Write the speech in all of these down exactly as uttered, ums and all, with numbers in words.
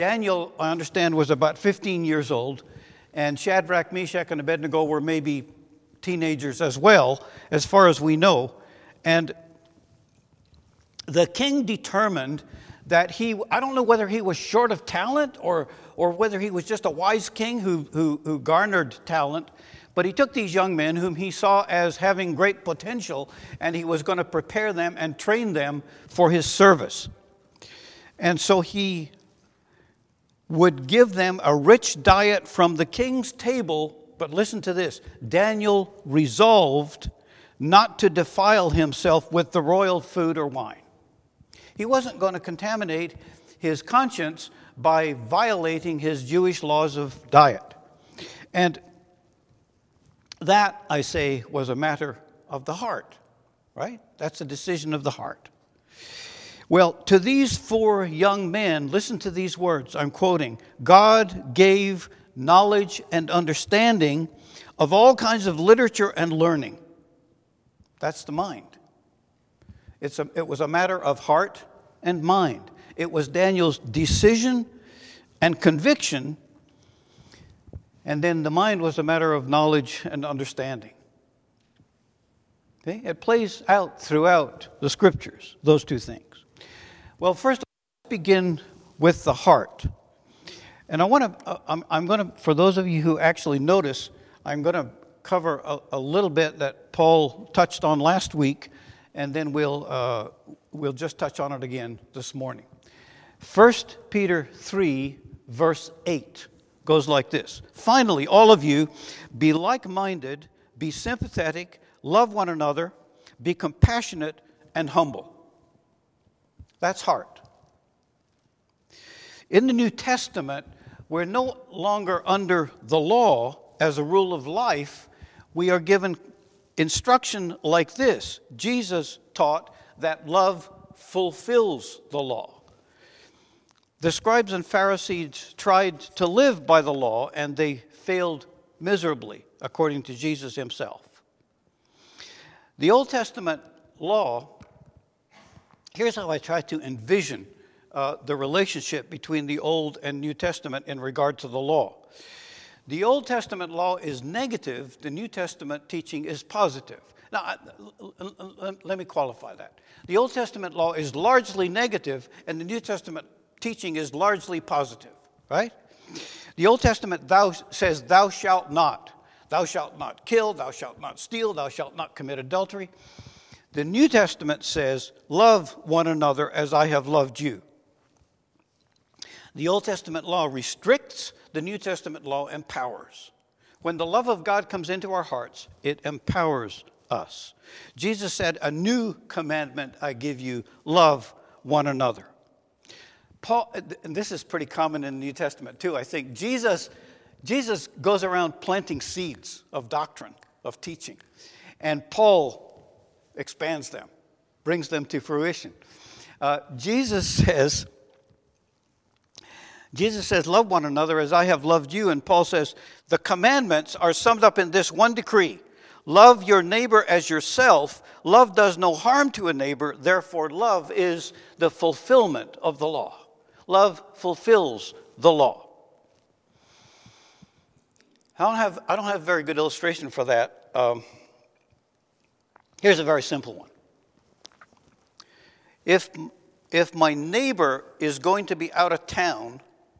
Daniel, I understand, was about fifteen years old, and Shadrach, Meshach, and Abednego were maybe teenagers as well, as far as we know. And the king determined that he, I don't know whether he was short of talent or, or whether he was just a wise king who, who, who garnered talent, but he took these young men whom he saw as having great potential, and he was going to prepare them and train them for his service. And so he would give them a rich diet from the king's table. But listen to this. Daniel resolved not to defile himself with the royal food or wine. He wasn't going to contaminate his conscience by violating his Jewish laws of diet. And that, I say, was a matter of the heart, right? That's a decision of the heart. Well, to these four young men, listen to these words. I'm quoting, God gave knowledge and understanding of all kinds of literature and learning. That's the mind. It's a, it was a matter of heart and mind. It was Daniel's decision and conviction, and then the mind was a matter of knowledge and understanding. Okay? It plays out throughout the scriptures, those two things. Well, first, let's begin with the heart. And I want to, I'm, I'm going to, for those of you who actually notice, I'm going to cover a, a little bit that Paul touched on last week, and then we'll uh, we'll just touch on it again this morning. First Peter three, verse eight goes like this. Finally, all of you, be like-minded, be sympathetic, love one another, be compassionate and humble. That's heart. In the New Testament, we're no longer under the law as a rule of life. We are given instruction like this. Jesus taught that love fulfills the law. The scribes and Pharisees tried to live by the law, and they failed miserably, according to Jesus himself. The Old Testament law, here's how I try to envision uh, the relationship between the Old and New Testament in regard to the law. The Old Testament law is negative. The New Testament teaching is positive. Now, let me qualify that. The Old Testament law is largely negative, and the New Testament teaching is largely positive, right? The Old Testament thou says, thou shalt not. Thou shalt not kill, thou shalt not steal, thou shalt not commit adultery. The New Testament says, love one another as I have loved you. The Old Testament law restricts, the New Testament law empowers. When the love of God comes into our hearts, it empowers us. Jesus said, a new commandment I give you, love one another. Paul, and this is pretty common in the New Testament too, I think. Jesus, Jesus goes around planting seeds of doctrine, of teaching. And Paul expands them, brings them to fruition. Uh, Jesus says, Jesus says, love one another as I have loved you. And Paul says, the commandments are summed up in this one decree. Love your neighbor as yourself. Love does no harm to a neighbor. Therefore, love is the fulfillment of the law. Love fulfills the law. I don't have, I don't have a very good illustration for that. Um, here's a very simple one. If, if my neighbor is going to be out of town,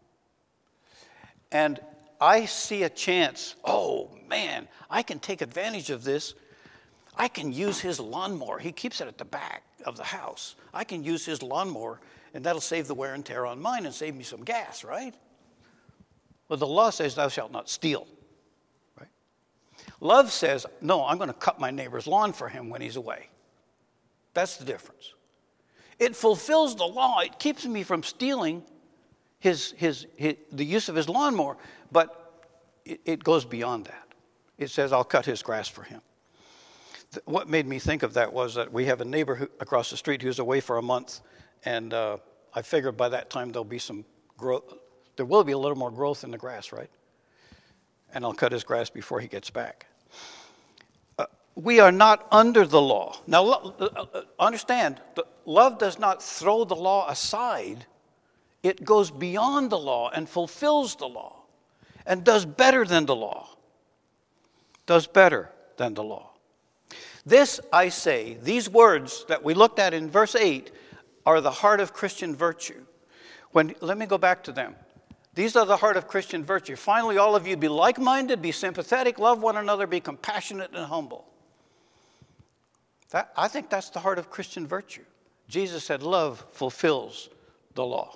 and I see a chance, oh man, I can take advantage of this. I can use his lawnmower. He keeps it at the back of the house. I can use his lawnmower, and that'll save the wear and tear on mine and save me some gas, right? Well, the law says thou shalt not steal, right? Love says, no, I'm going to cut my neighbor's lawn for him when he's away. That's the difference. It fulfills the law. It keeps me from stealing His, his, his, the use of his lawnmower, but it, it goes beyond that. It says, I'll cut his grass for him. Th- what made me think of that was that we have a neighbor who, across the street who's away for a month, and uh, I figured by that time there'll be some growth. There will be a little more growth in the grass, right? And I'll cut his grass before he gets back. Uh, we are not under the law. Now, lo- uh, understand, the, love does not throw the law aside. It goes beyond the law and fulfills the law and does better than the law. Does better than the law. This, I say, these words that we looked at in verse eight are the heart of Christian virtue. When, let me go back to them. These are the heart of Christian virtue. Finally, all of you be like-minded, be sympathetic, love one another, be compassionate and humble. That, I think that's the heart of Christian virtue. Jesus said love fulfills the law.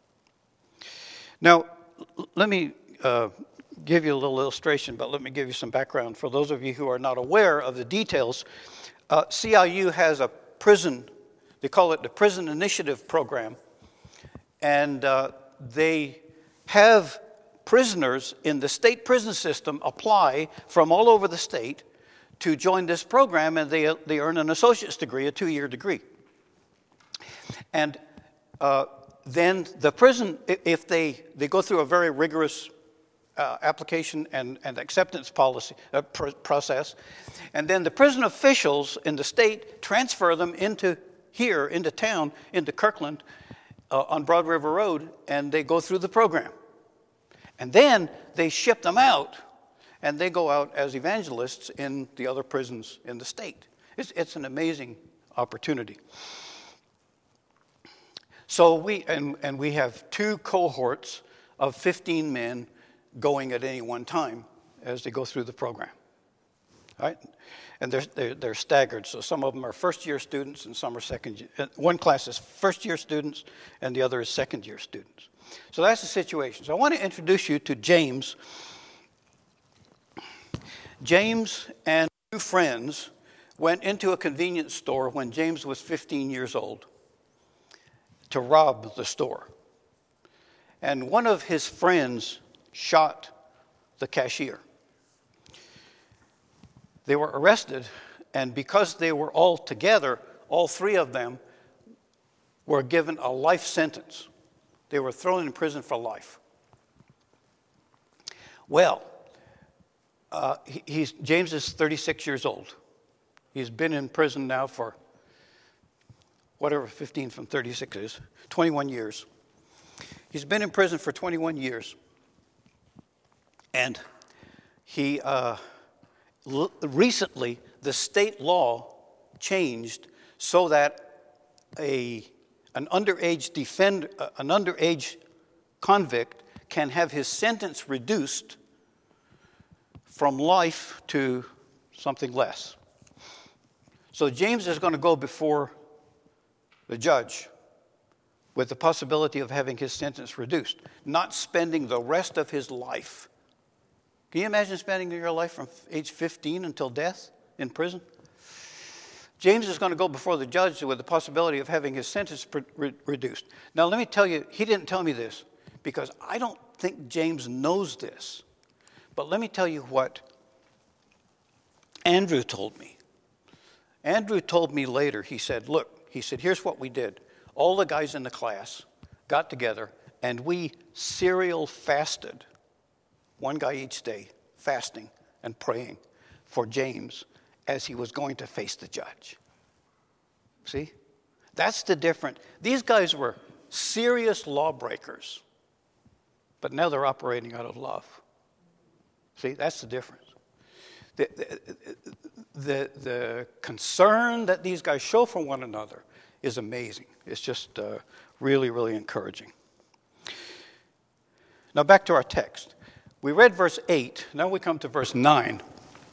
Now, let me uh, give you a little illustration, but let me give you some background. For those of you who are not aware of the details, uh, C I U has a prison, they call it the Prison Initiative Program, and uh, they have prisoners in the state prison system apply from all over the state to join this program, and they, they earn an associate's degree, a two-year degree. And uh, then the prison, if they, they go through a very rigorous uh, application and, and acceptance policy uh, pr- process, and then the prison officials in the state transfer them into here, into town, into Kirkland, uh, on Broad River Road, and they go through the program. And then they ship them out, and they go out as evangelists in the other prisons in the state. It's, it's an amazing opportunity. So we, and, and we have two cohorts of fifteen men going at any one time as they go through the program. All right? And they're, they're, they're staggered. So some of them are first-year students and some are second-year. One class is first-year students and the other is second-year students. So that's the situation. So I want to introduce you to James. James and two friends went into a convenience store when James was fifteen years old to rob the store. And one of his friends shot the cashier. They were arrested, and because they were all together, all three of them were given a life sentence. They were thrown in prison for life. Well, uh, he, he's, James is thirty-six years old. He's been in prison now for whatever fifteen from thirty-six is, twenty-one years. He's been in prison for twenty-one years. And he, uh, l- recently, the state law changed so that a An underage defend, uh, an underage convict can have his sentence reduced from life to something less. So James is going to go before the judge with the possibility of having his sentence reduced, not spending the rest of his life. Can you imagine spending your life from age fifteen until death in prison? James is going to go before the judge with the possibility of having his sentence re- reduced. Now, let me tell you, he didn't tell me this because I don't think James knows this. But let me tell you what Andrew told me. Andrew told me later, he said, look, he said, here's what we did. All the guys in the class got together and we serial fasted, one guy each day, fasting and praying for James as he was going to face the judge. See? That's the difference. These guys were serious lawbreakers, but now they're operating out of love. See? That's the difference. The, the, the, the concern that these guys show for one another is amazing. It's just uh, really, really encouraging. Now back to our text. We read verse eight. Now we come to verse nine.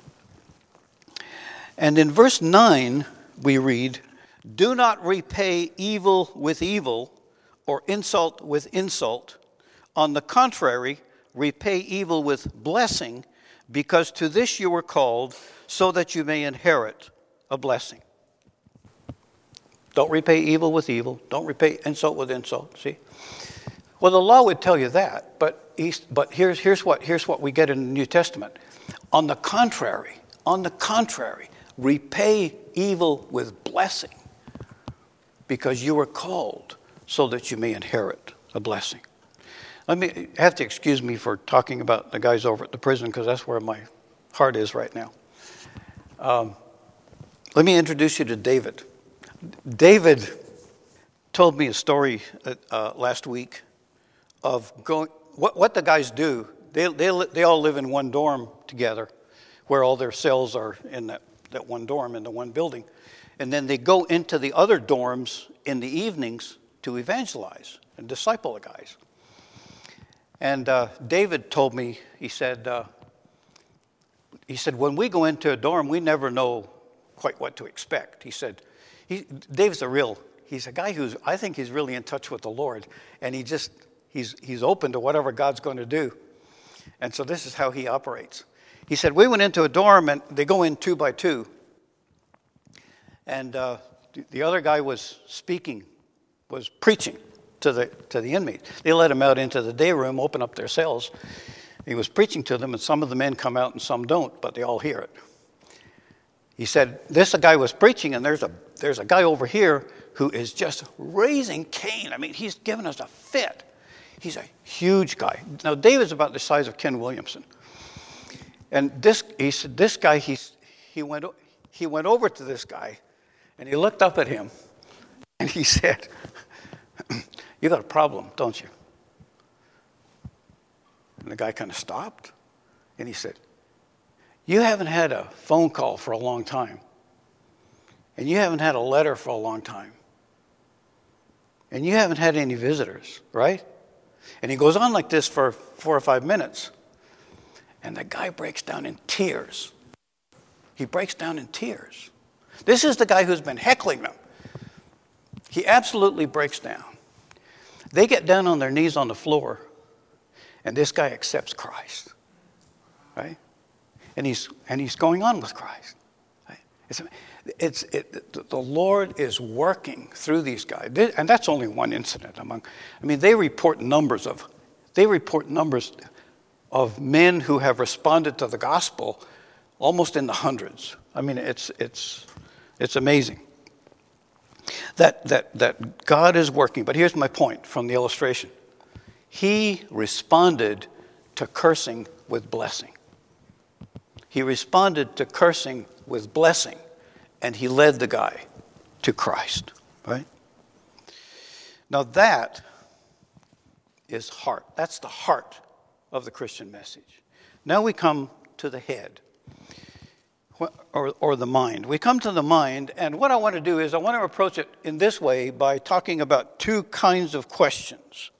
And in verse nine, we read, "Do not repay evil with evil or insult with insult. On the contrary, repay evil with blessing, because to this you were called, so that you may inherit a blessing." Don't repay evil with evil. Don't repay insult with insult. See? Well, the law would tell you that, but he's, but here's here's what here's what we get in the New Testament. On the contrary, on the contrary. Repay evil with blessing, because you were called so that you may inherit a blessing. Let me have to excuse me for talking about the guys over at the prison, because that's where my heart is right now. Um, let me introduce you to David. David told me a story uh, last week of going, what, what the guys do, they, they, they all live in one dorm together where all their cells are in that, that one dorm in the one building. And then they go into the other dorms in the evenings to evangelize and disciple the guys. And uh, David told me, he said, uh, he said, when we go into a dorm, we never know quite what to expect. He said, he, Dave's a real, he's a guy who's, I think he's really in touch with the Lord. And he just, he's, he's open to whatever God's going to do. And so this is how he operates. He said, we went into a dorm and they go in two by two. And uh, the other guy was speaking, was preaching to the to the inmates. They let him out into the day room, open up their cells. He was preaching to them, and some of the men come out and some don't, but they all hear it. He said, this guy was preaching, and there's a there's a guy over here who is just raising Cain. I mean, he's giving us a fit. He's a huge guy. Now, David's about the size of Ken Williamson. And this, he said, this guy, he's, he went he went over to this guy, and he looked up at him, and he said, you got a problem, don't you? And the guy kind of stopped, and he said, you haven't had a phone call for a long time, and you haven't had a letter for a long time, and you haven't had any visitors, right? And he goes on like this for four or five minutes, and the guy breaks down in tears. He breaks down in tears. This is the guy who's been heckling them. He absolutely breaks down. They get down on their knees on the floor, and this guy accepts Christ, right? And he's and he's going on with Christ. Right? It's it's it, the Lord is working through these guys, and that's only one incident among. I mean, they report numbers of they report numbers of men who have responded to the gospel, almost in the hundreds. I mean, it's it's it's amazing. That, that, that God is working. But here's my point from the illustration. He responded to cursing with blessing. He responded to cursing with blessing, and he led the guy to Christ, right? Now that is heart. That's the heart of the Christian message. Now we come to the head. Or, or the mind. We come to the mind, and what I want to do is I want to approach it in this way by talking about two kinds of questions.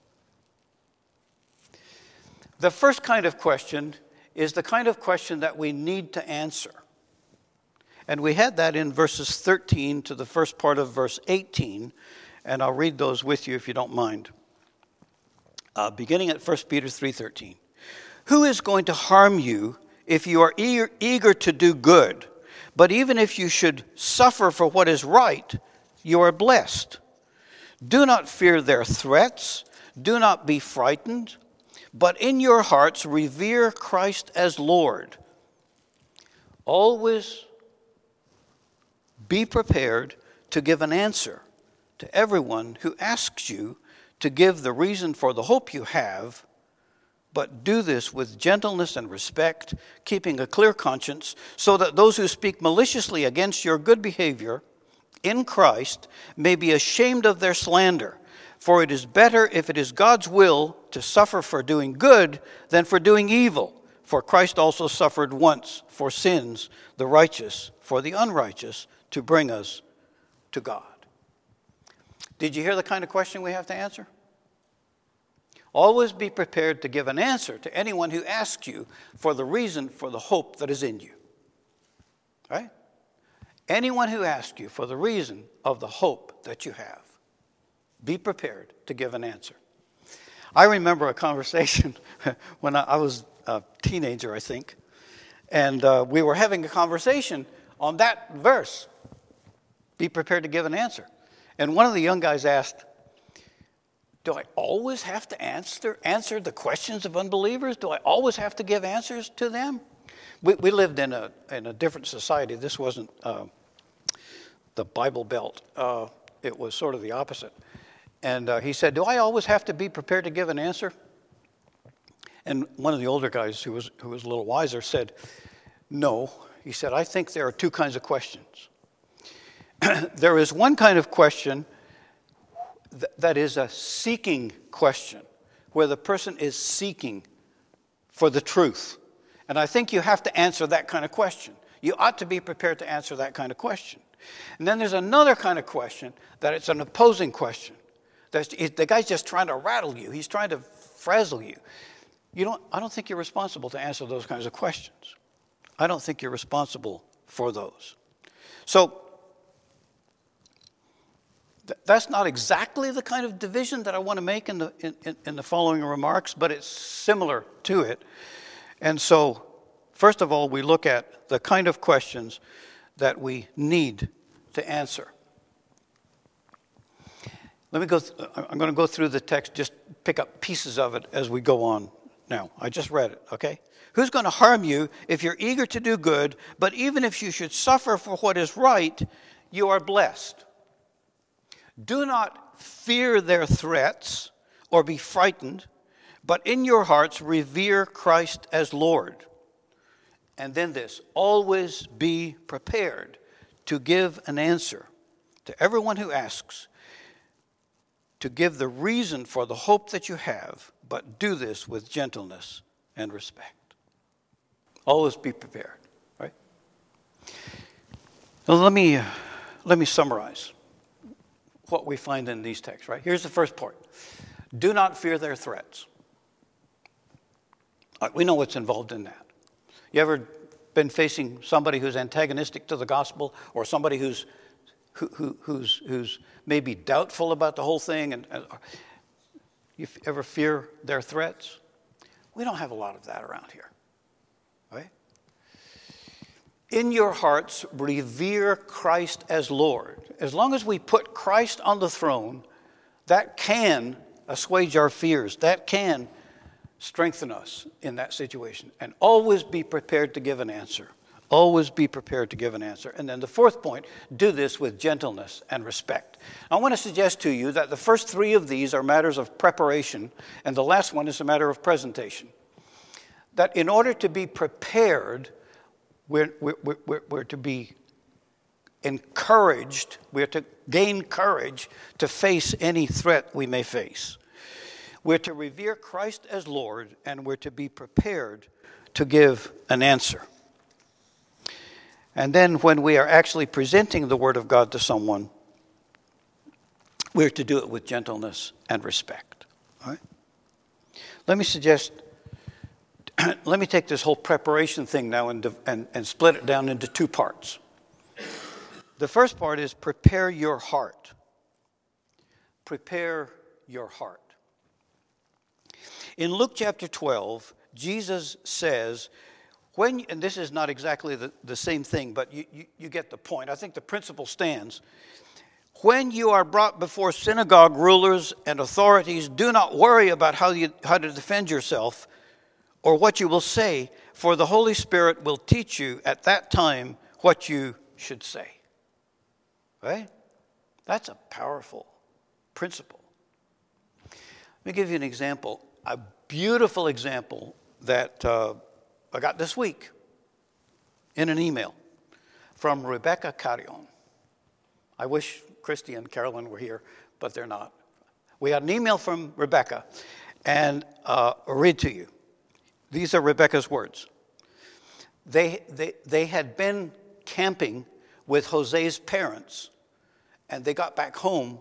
The first kind of question is the kind of question that we need to answer. And we had that in verses thirteen to the first part of verse eighteen, and I'll read those with you if you don't mind. Uh, beginning at First Peter three thirteen. Who is going to harm you if you are eager, eager to do good? But even if you should suffer for what is right, you are blessed. Do not fear their threats. Do not be frightened. But in your hearts revere Christ as Lord. Always be prepared to give an answer to everyone who asks you to give the reason for the hope you have, but do this with gentleness and respect, keeping a clear conscience, so that those who speak maliciously against your good behavior in Christ may be ashamed of their slander. For it is better, if it is God's will, to suffer for doing good than for doing evil. For Christ also suffered once for sins, the righteous for the unrighteous, to bring us to God. Did you hear the kind of question we have to answer? Always be prepared to give an answer to anyone who asks you for the reason for the hope that is in you. Right? Anyone who asks you for the reason of the hope that you have, be prepared to give an answer. I remember a conversation when I was a teenager, I think, and uh, we were having a conversation on that verse, be prepared to give an answer. And one of the young guys asked, do I always have to answer, answer the questions of unbelievers? Do I always have to give answers to them? We, we lived in a, in a different society. This wasn't uh, the Bible Belt. Uh, it was sort of the opposite. And uh, he said, do I always have to be prepared to give an answer? And one of the older guys who was, who was a little wiser said, no. He said, I think there are two kinds of questions. There is one kind of question th- that is a seeking question, where the person is seeking for the truth. And I think you have to answer that kind of question. You ought to be prepared to answer that kind of question. And then there's another kind of question that it's an opposing question. That's, the guy's just trying to rattle you. He's trying to frazzle you. You don't, I don't think you're responsible to answer those kinds of questions. I don't think you're responsible for those. So th- that's not exactly the kind of division that I want to make in the in, in, in the following remarks, but it's similar to it. And so, first of all, we look at the kind of questions that we need to answer. Let me go, th- I'm going to go through the text, just pick up pieces of it as we go on now. I just read it, okay? Who's going to harm you if you're eager to do good, but even if you should suffer for what is right, you are blessed? Do not fear their threats or be frightened, but in your hearts revere Christ as Lord. And then this, always be prepared to give an answer to everyone who asks, to give the reason for the hope that you have, but do this with gentleness and respect. Always be prepared, right? Now let me, uh, let me summarize what we find in these texts, right? Here's the first part. Do not fear their threats. Uh, we know what's involved in that. You ever been facing somebody who's antagonistic to the gospel, or somebody who's who, who, who's who's maybe doubtful about the whole thing, and, and you ever fear their threats? We don't have a lot of that around here, right? In your hearts, revere Christ as Lord. As long as we put Christ on the throne, that can assuage our fears. That can strengthen us in that situation. And always be prepared to give an answer. Always be prepared to give an answer. And then the fourth point, do this with gentleness and respect. I want to suggest to you that the first three of these are matters of preparation, and the last one is a matter of presentation. That in order to be prepared, we're, we're, we're, we're to be encouraged, we're to gain courage to face any threat we may face. We're to revere Christ as Lord, and we're to be prepared to give an answer. And then when we are actually presenting the Word of God to someone, we're to do it with gentleness and respect. All right? Let me suggest, let me take this whole preparation thing now and, and, and split it down into two parts. The first part is prepare your heart. Prepare your heart. In Luke chapter twelve, Jesus says, when, and this is not exactly the, the same thing, but you, you, you get the point. I think the principle stands. When you are brought before synagogue rulers and authorities, do not worry about how, you, how to defend yourself or what you will say, for the Holy Spirit will teach you at that time what you should say. Right? That's a powerful principle. Let me give you an example, a beautiful example that uh, I got this week in an email from Rebecca Carrion. I wish Christy and Carolyn were here, but they're not. We got an email from Rebecca, and uh, I'll read to you. These are Rebecca's words. They, they, they had been camping with Jose's parents, and they got back home,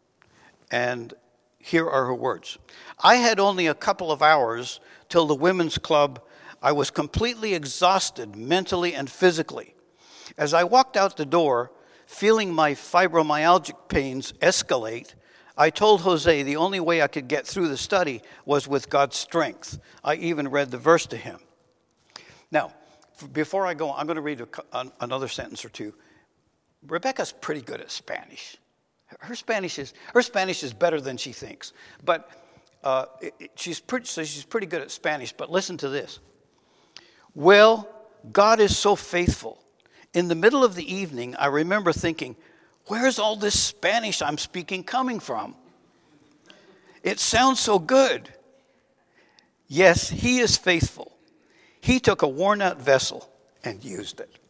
and here are her words. I had only a couple of hours till the women's club. I was completely exhausted mentally and physically. As I walked out the door, feeling my fibromyalgic pains escalate, I told Jose the only way I could get through the study was with God's strength. I even read the verse to him. Now, before I go on, I'm going to read a, another sentence or two. Rebecca's pretty good at Spanish. Her Spanish is her Spanish is better than she thinks, but uh, it, it, she's pretty. So she's pretty good at Spanish. But listen to this. Well, God is so faithful. In the middle of the evening, I remember thinking, where's all this Spanish I'm speaking coming from? It sounds so good. Yes, he is faithful. He took a worn-out vessel and used it.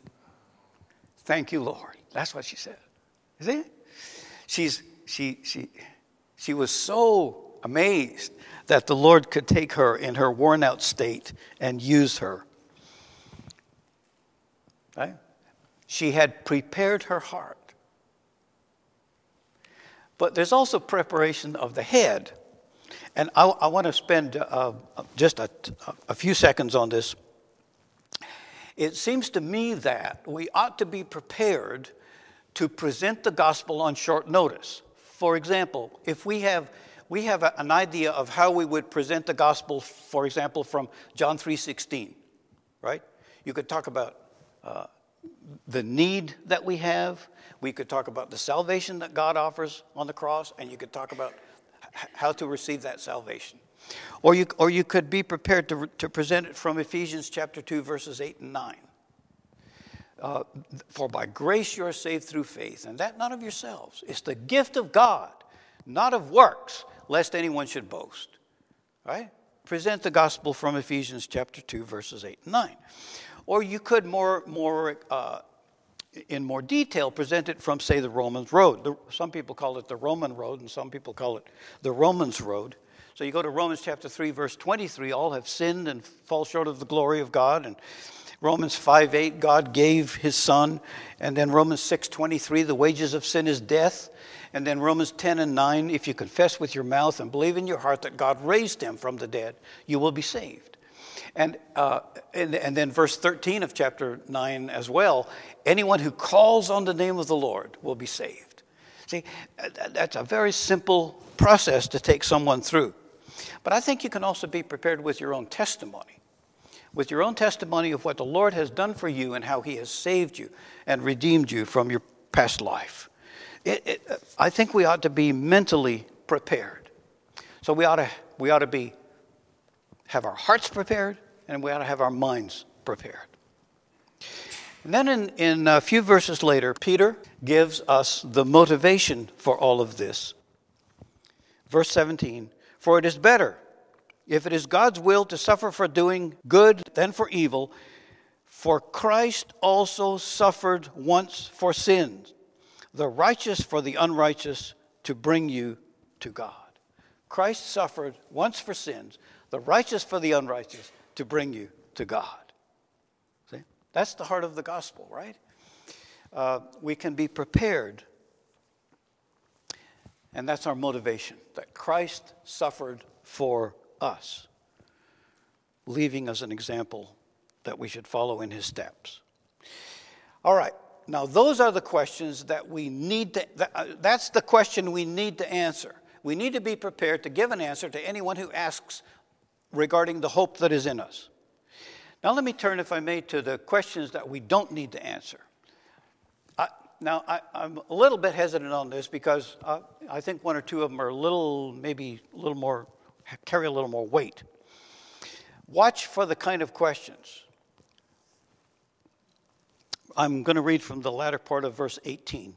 Thank you, Lord. That's what she said. See? She's she she she was so amazed that the Lord could take her in her worn out state and use her. Right? She had prepared her heart. But there's also preparation of the head. And I, I want to spend uh, just a, a few seconds on this. It seems to me that we ought to be prepared to present the gospel on short notice. For example, if we have we have a, an idea of how we would present the gospel, for example, from John three sixteen, right? You could talk about uh, the need that we have. We could talk about the salvation that God offers on the cross, and you could talk about h- how to receive that salvation. Or you, or you could be prepared to, to present it from Ephesians chapter two, verses eight and nine. Uh, For by grace you are saved through faith, and that not of yourselves. It's the gift of God, not of works, lest anyone should boast. Right? Present the gospel from Ephesians chapter two, verses eight and nine. Or you could more, more uh, in more detail present it from, say, the Romans road. The, some people call it the Roman road, and some people call it the Romans road. So you go to Romans chapter three, verse twenty-three, all have sinned and fall short of the glory of God. And Romans five eight, God gave his son. And then Romans six twenty-three, the wages of sin is death. And then Romans ten and nine, if you confess with your mouth and believe in your heart that God raised him from the dead, you will be saved. And, uh, and, and then verse thirteen of chapter nine as well, anyone who calls on the name of the Lord will be saved. See, that's a very simple process to take someone through. But I think you can also be prepared with your own testimony. With your own testimony of what the Lord has done for you and how he has saved you and redeemed you from your past life. It, it, I think we ought to be mentally prepared. So we ought to, we ought to be, have our hearts prepared, and we ought to have our minds prepared. And then in, in a few verses later, Peter gives us the motivation for all of this. Verse seventeen, for it is better, if it is God's will to suffer for doing good than for evil, for Christ also suffered once for sins, the righteous for the unrighteous, to bring you to God. Christ suffered once for sins, the righteous for the unrighteous, to bring you to God. See? That's the heart of the gospel, right? Uh, we can be prepared, and that's our motivation, that Christ suffered for us, leaving us an example that we should follow in his steps. All right. Now, those are the questions that we need to, that, uh, that's the question we need to answer. We need to be prepared to give an answer to anyone who asks regarding the hope that is in us. Now, let me turn, if I may, to the questions that we don't need to answer. I, now, I, I'm a little bit hesitant on this because uh, I think one or two of them are a little, maybe a little more, carry a little more weight. Watch for the kind of questions. I'm going to read from the latter part of verse eighteen.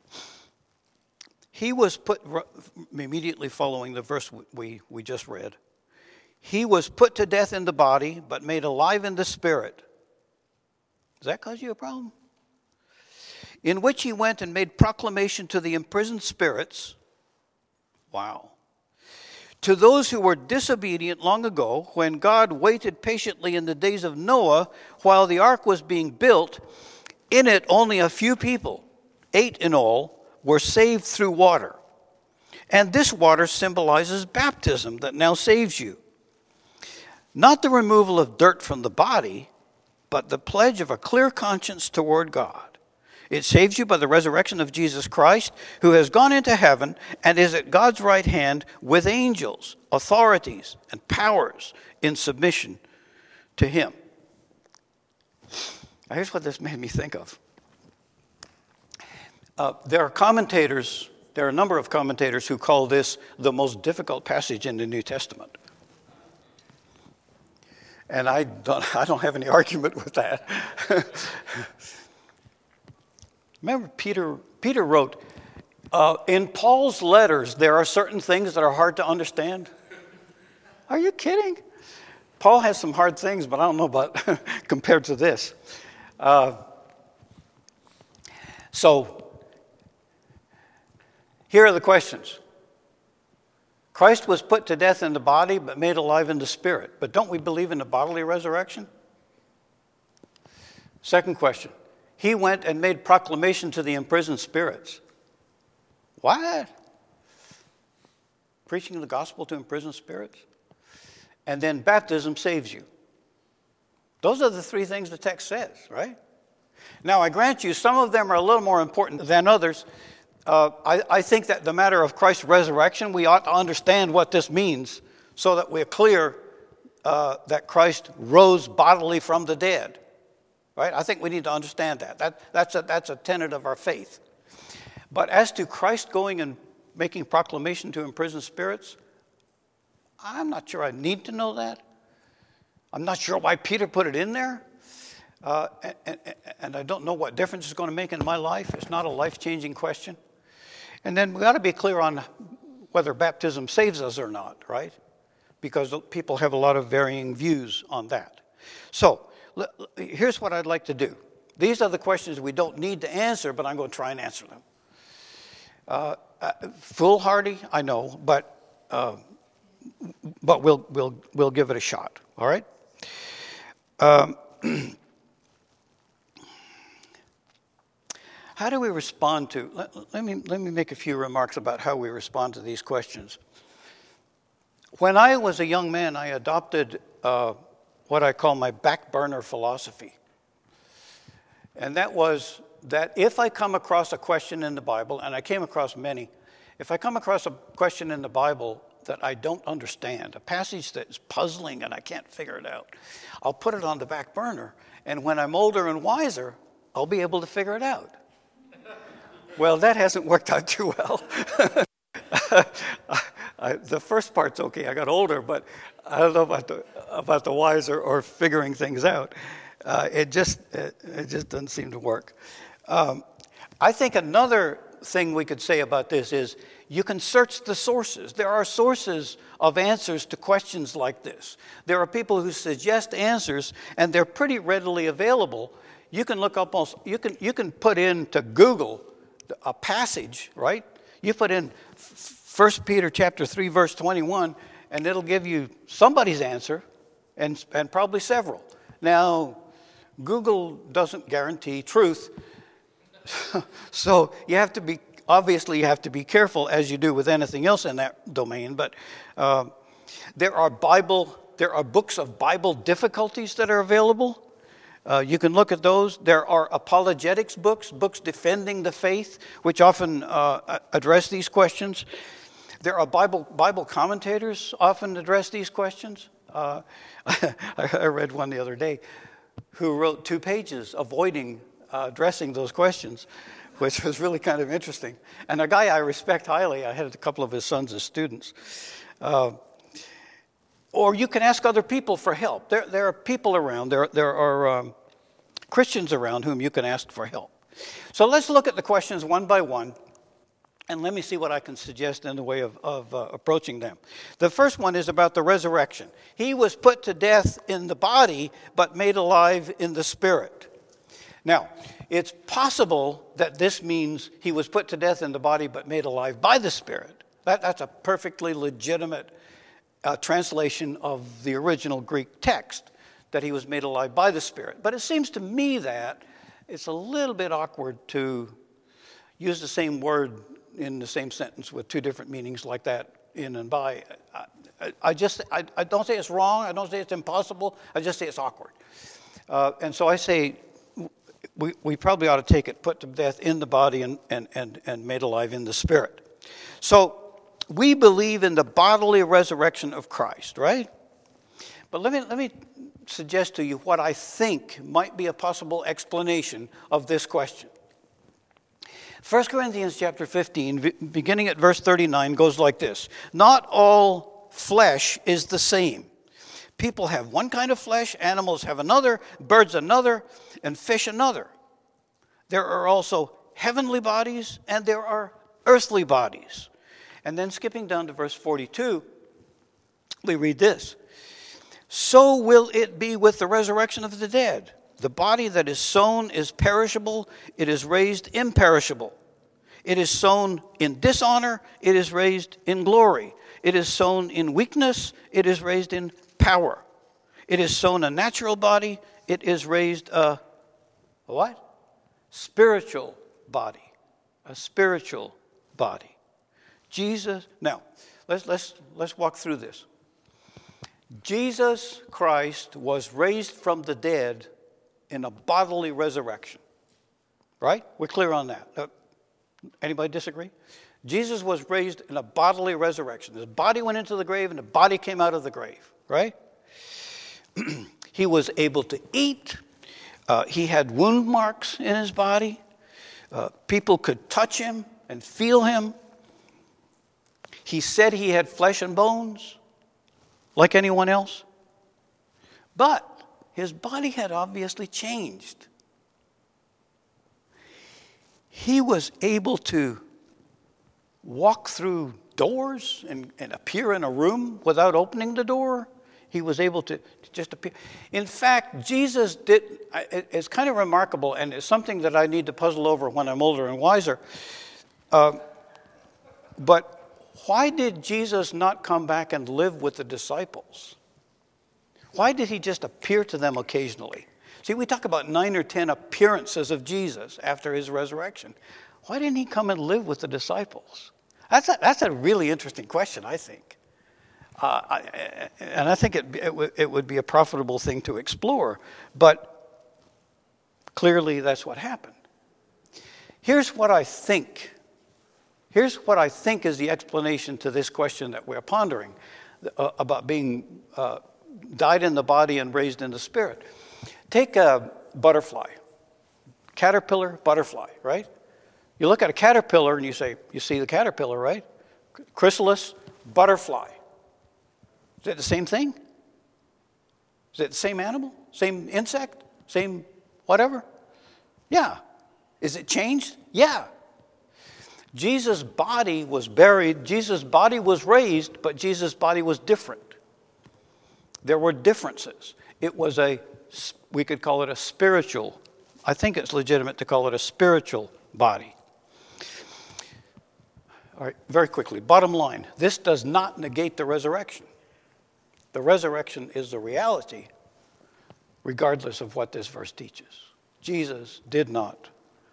He was put, immediately following the verse we, we just read, he was put to death in the body, but made alive in the spirit. Does that cause you a problem? In which he went and made proclamation to the imprisoned spirits. Wow. To those who were disobedient long ago, when God waited patiently in the days of Noah while the ark was being built. In it, only a few people, eight in all, were saved through water. And this water symbolizes baptism that now saves you. Not the removal of dirt from the body, but the pledge of a clear conscience toward God. It saves you by the resurrection of Jesus Christ, who has gone into heaven and is at God's right hand with angels, authorities, and powers in submission to him. Here's what this made me think of. Uh, there are commentators, there are a number of commentators who call this the most difficult passage in the New Testament. And I don't, I don't have any argument with that. Remember, Peter, Peter wrote, uh, in Paul's letters, there are certain things that are hard to understand. Are you kidding? Paul has some hard things, but I don't know about compared to this. Uh, so, here are the questions. Christ was put to death in the body, but made alive in the spirit. But don't we believe in the bodily resurrection? Second question. He went and made proclamation to the imprisoned spirits. What? Preaching the gospel to imprisoned spirits? And then baptism saves you. Those are the three things the text says, right? Now, I grant you, some of them are a little more important than others. Uh, I, I think that the matter of Christ's resurrection, we ought to understand what this means so that we're clear uh, that Christ rose bodily from the dead. Right? I think we need to understand that. that that's, a, that's a tenet of our faith. But as to Christ going and making proclamation to imprisoned spirits, I'm not sure I need to know that. I'm not sure why Peter put it in there. Uh, and, and, and I don't know what difference it's going to make in my life. It's not a life-changing question. And then we got to be clear on whether baptism saves us or not, right? Because people have a lot of varying views on that. So here's what I'd like to do. These are the questions we don't need to answer, but I'm going to try and answer them. Uh, uh, foolhardy, I know, but uh, but we'll we'll we'll give it a shot. All right. Um, How do we respond to, let, let, me, let me make a few remarks about how we respond to these questions. When I was a young man, I adopted uh, what I call my back burner philosophy. And that was that if I come across a question in the Bible, and I came across many, if I come across a question in the Bible that I don't understand, a passage that is puzzling and I can't figure it out, I'll put it on the back burner. And when I'm older and wiser, I'll be able to figure it out. Well, that hasn't worked out too well. I, the first part's okay. I got older, but I don't know about the about the wiser or figuring things out. Uh, it just it, it just doesn't seem to work. Um, I think another thing we could say about this is you can search the sources. There are sources of answers to questions like this. There are people who suggest answers, and they're pretty readily available. You can look up also. You can you can put into Google a passage, right? You put in First Peter chapter three, verse twenty-one, and it'll give you somebody's answer, and, and probably several. Now, Google doesn't guarantee truth, so you have to be, obviously you have to be careful as you do with anything else in that domain, but uh, there are Bible, there are books of Bible difficulties that are available. Uh, you can look at those. There are apologetics books, books defending the faith, which often uh, address these questions. There are Bible Bible commentators often address these questions. Uh, I read one the other day who wrote two pages avoiding uh, addressing those questions, which was really kind of interesting. And a guy I respect highly, I had a couple of his sons as students. Uh, Or you can ask other people for help. There, there are people around, there, there are um, Christians around whom you can ask for help. So let's look at the questions one by one, and let me see what I can suggest in the way of, of uh, approaching them. The first one is about the resurrection. He was put to death in the body, but made alive in the spirit. Now, it's possible that this means he was put to death in the body, but made alive by the spirit. That, that's a perfectly legitimate Uh, translation of the original Greek text, that he was made alive by the Spirit. But it seems to me that it's a little bit awkward to use the same word in the same sentence with two different meanings like that, in and by. I, I, I just, I, I don't say it's wrong, I don't say it's impossible, I just say it's awkward. Uh, and so I say we, we probably ought to take it, put to death in the body and, and, and, and made alive in the Spirit. So, we believe in the bodily resurrection of Christ, right? But let me let me suggest to you what I think might be a possible explanation of this question. First Corinthians chapter fifteen, beginning at verse thirty-nine, goes like this. Not all flesh is the same. People have one kind of flesh, animals have another, birds another, and fish another. There are also heavenly bodies and there are earthly bodies. And then skipping down to verse forty-two, we read this. So will it be with the resurrection of the dead. The body that is sown is perishable, it is raised imperishable. It is sown in dishonor, it is raised in glory. it is sown in weakness, it is raised in power. It is sown a natural body, it is raised a, a what? Spiritual body. A spiritual body. Jesus, now, let's, let's, let's walk through this. Jesus Christ was raised from the dead in a bodily resurrection. Right? We're clear on that. Uh, anybody disagree? Jesus was raised in a bodily resurrection. His body went into the grave and the body came out of the grave. Right? He was able to eat. Uh, he had wound marks in his body. Uh, people could touch him and feel him. He said he had flesh and bones, like anyone else. But his body had obviously changed. He was able to walk through doors and, and appear in a room without opening the door. He was able to just appear. In fact, Jesus did, it's kind of remarkable, and it's something that I need to puzzle over when I'm older and wiser. Uh, but why did Jesus not come back and live with the disciples? Why did he just appear to them occasionally? See, we talk about nine or ten appearances of Jesus after his resurrection. Why didn't he come and live with the disciples? That's a, that's a really interesting question, I think. Uh, I, and I think it, it, w- it would be a profitable thing to explore. But clearly that's what happened. Here's what I think. Here's what I think is the explanation to this question that we're pondering uh, about being uh, died in the body and raised in the spirit. Take a butterfly, caterpillar, butterfly, right? You look at a caterpillar and you say, you see the caterpillar, right? Chrysalis, butterfly. Is it the same thing? Is it the same animal? Same insect? Same whatever? Yeah. Is it changed? Yeah. Jesus' body was buried, Jesus' body was raised, but Jesus' body was different. There were differences. It was a, we could call it a spiritual, I think it's legitimate to call it a spiritual body. All right, very quickly, bottom line, this does not negate the resurrection. The resurrection is the reality, regardless of what this verse teaches. Jesus did not.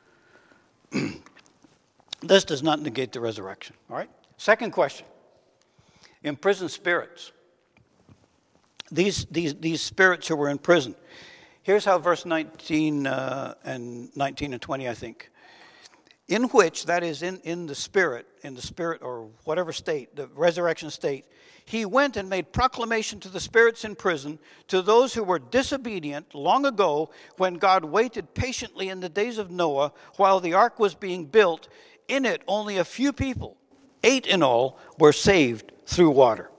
This does not negate the resurrection. All right? Second question. Imprisoned spirits. These, these, these spirits who were in prison. Here's how verse nineteen uh, and nineteen and twenty, I think. In which, that is in, in the spirit, in the spirit or whatever state, the resurrection state, he went and made proclamation to the spirits in prison, to those who were disobedient long ago when God waited patiently in the days of Noah while the ark was being built. In it, only a few people, eight in all, were saved through water.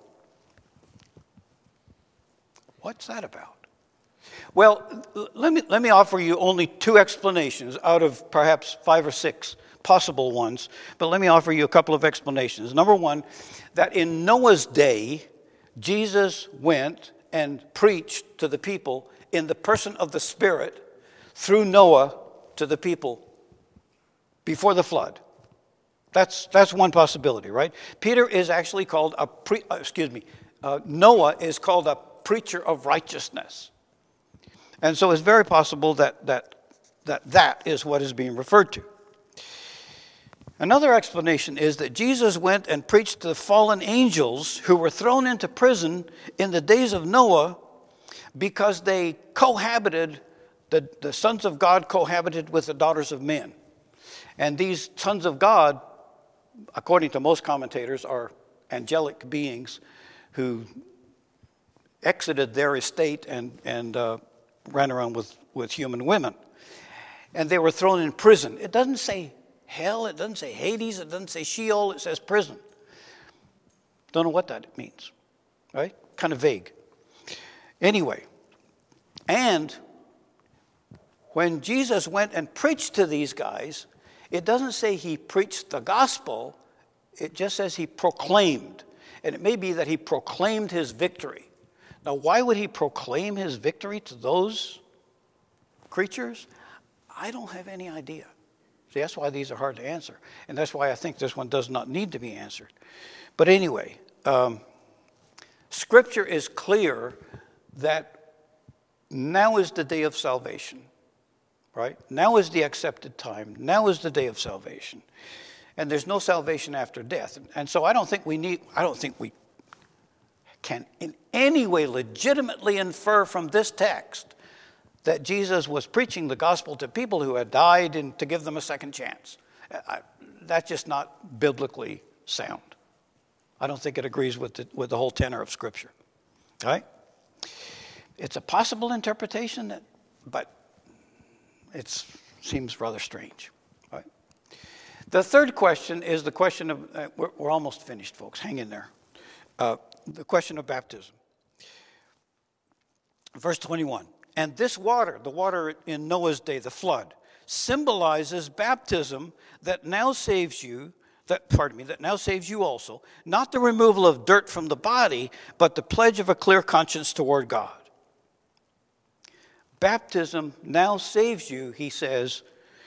What's that about? Well, let me, let me offer you only two explanations out of perhaps five or six possible ones, but let me offer you a couple of explanations. Number one, that in Noah's day, Jesus went and preached to the people in the person of the Spirit through Noah to the people before the flood. That's, that's one possibility, right? Peter is actually called a, pre, uh, excuse me, uh, Noah is called a preacher of righteousness. And so it's very possible that that, that that is what is being referred to. Another explanation is that Jesus went and preached to the fallen angels who were thrown into prison in the days of Noah because they cohabited, the, the sons of God cohabited with the daughters of men. And these sons of God, according to most commentators, are angelic beings who exited their estate and, and uh, ran around with, with human women. And they were thrown in prison. It doesn't say hell, it doesn't say Hades, it doesn't say Sheol, it says prison. Don't know what that means, right? Kind of vague. Anyway, and when Jesus went and preached to these guys, it doesn't say he preached the gospel, it just says he proclaimed. And it may be that he proclaimed his victory. Now, why would he proclaim his victory to those creatures? I don't have any idea. See, that's why these are hard to answer. And that's why I think this one does not need to be answered. But anyway, um, Scripture is clear that now is the day of salvation, right? Now is the accepted time. Now is the day of salvation. And there's no salvation after death. And so I don't think we need, I don't think we can in any way legitimately infer from this text that Jesus was preaching the gospel to people who had died and to give them a second chance. I, that's just not biblically sound. I don't think it agrees with the, with the whole tenor of Scripture. All right? It's a possible interpretation, that, but it seems rather strange. All right? The third question is the question of, uh, we're, we're almost finished, folks. Hang in there. Uh, the question of baptism. Verse twenty-one. And this water, the water in Noah's day, the flood, symbolizes baptism that now saves you, that, pardon me, that now saves you also, not the removal of dirt from the body, but the pledge of a clear conscience toward God. Baptism now saves you, he says.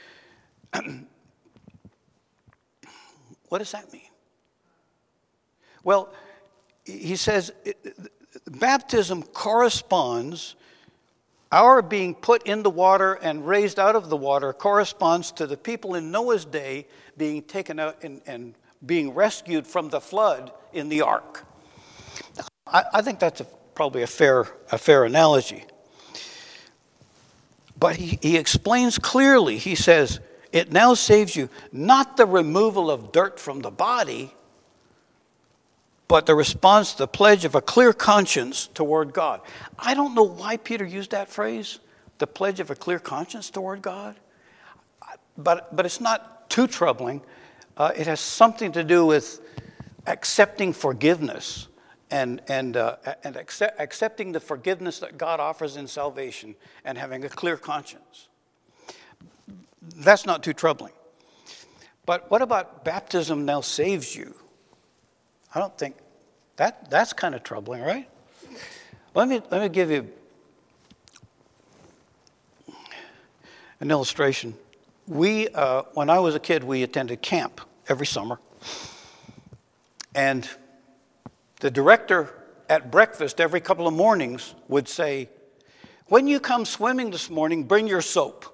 What does that mean? Well, he says it, baptism corresponds, our being put in the water and raised out of the water corresponds to the people in Noah's day being taken out and, and being rescued from the flood in the ark. I, I think that's a, probably a fair, a fair analogy. But he, he explains clearly, he says, it now saves you not the removal of dirt from the body, but the response, the pledge of a clear conscience toward God. I don't know why Peter used that phrase, the pledge of a clear conscience toward God. But, but it's not too troubling. Uh, it has something to do with accepting forgiveness and, and, uh, and accept, accepting the forgiveness that God offers in salvation and having a clear conscience. That's not too troubling. But what about baptism now saves you? I don't think that that's kind of troubling, right? Let me let me give you an illustration. We, uh, when I was a kid, we attended camp every summer, and the director at breakfast every couple of mornings would say, "When you come swimming this morning, bring your soap."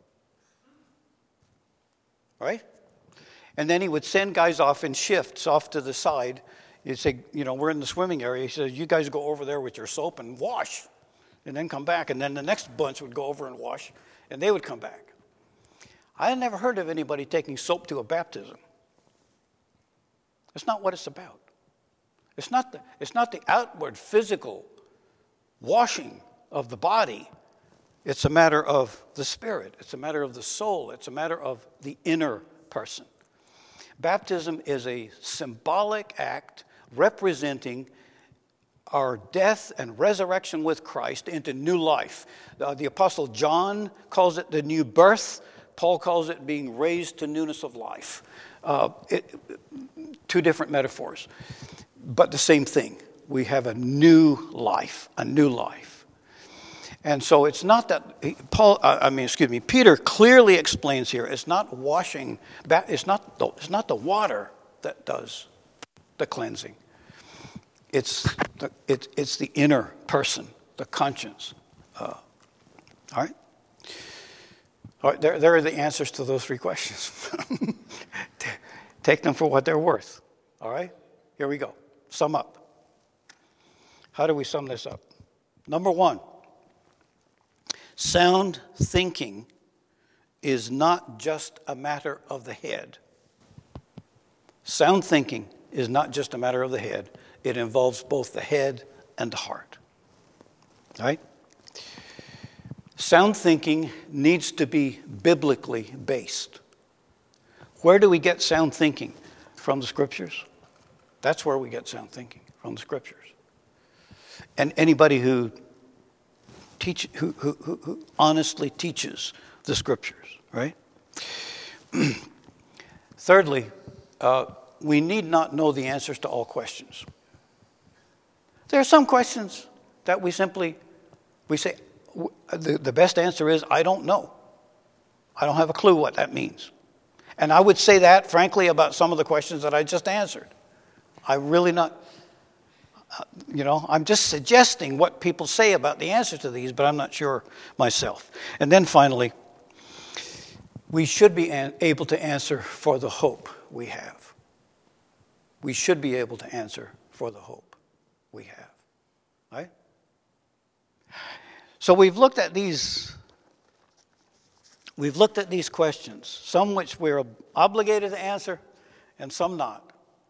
Right? And then he would send guys off in shifts off to the side. He'd say, you know, we're in the swimming area. He says, you guys go over there with your soap and wash, and then come back. And then the next bunch would go over and wash, and they would come back. I had never heard of anybody taking soap to a baptism. That's not what it's about. It's not the, it's not the outward physical washing of the body. It's a matter of the spirit. It's a matter of the soul. It's a matter of the inner person. Baptism is a symbolic act representing our death and resurrection with Christ into new life. Uh, the Apostle John calls it the new birth. Paul calls it being raised to newness of life. Uh, it, two different metaphors, but the same thing. We have a new life, a new life. And so it's not that Paul, I mean, excuse me, Peter clearly explains here. It's not washing. It's not the, it's not the water that does the cleansing. It's the it, it's the inner person, the conscience. Uh, all right. All right. There there are the answers to those three questions. Take them for what they're worth. All right. Here we go. Sum up. How do we sum this up? Number one. Sound thinking is not just a matter of the head. Sound thinking is not just a matter of the head. It involves both the head and the heart. All right? Sound thinking needs to be biblically based. Where do we get sound thinking? From the Scriptures. That's where we get sound thinking, from the Scriptures. And anybody who Teach, who, who, who honestly teaches the Scriptures, right? Thirdly, uh, we need not know the answers to all questions. There are some questions that we simply, we say, the, the best answer is, I don't know. I don't have a clue what that means. And I would say that, frankly, about some of the questions that I just answered. I really not, You know, I'm just suggesting what people say about the answer to these, but I'm not sure myself. And then finally, we should be an- able to answer for the hope we have. We should be able to answer for the hope we have. Right? So we've looked at these we've looked at these questions, some which we're obligated to answer and some not.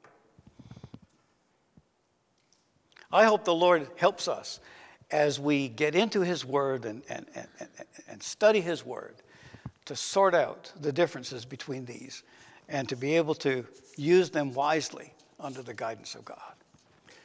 I hope the Lord helps us as we get into his word and, and, and, and study his word to sort out the differences between these and to be able to use them wisely under the guidance of God.